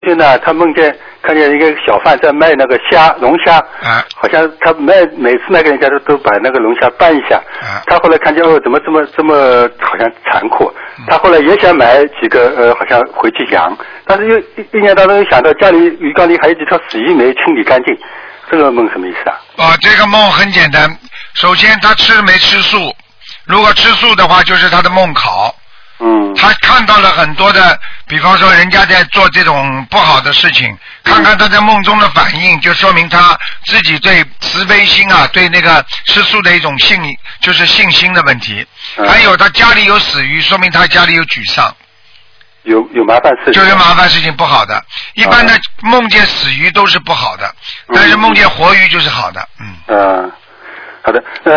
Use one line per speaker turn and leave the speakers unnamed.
天呢，他梦见看见一个小贩在卖那个虾，龙虾，好像他每次卖给人家都把那个龙虾拌一下，他后来看见怎么这么好像残酷，他后来也想买几个好像回去养，但是又一年当中又想到家里鱼缸里还有几条死鱼没清理干净，这个梦什么意思啊？
这个梦很简单，首先他吃没吃素，如果吃素的话就是他的梦考。他看到了很多的，比方说人家在做这种不好的事情，看看他在梦中的反应，就说明他自己对慈悲心啊，对那个吃素的一种就是信心的问题。还有他家里有死鱼，说明他家里有沮丧，
有麻烦事情，
就是麻烦事情不好的。一般的梦见死鱼都是不好的，但是梦见活鱼就是好的。
好的。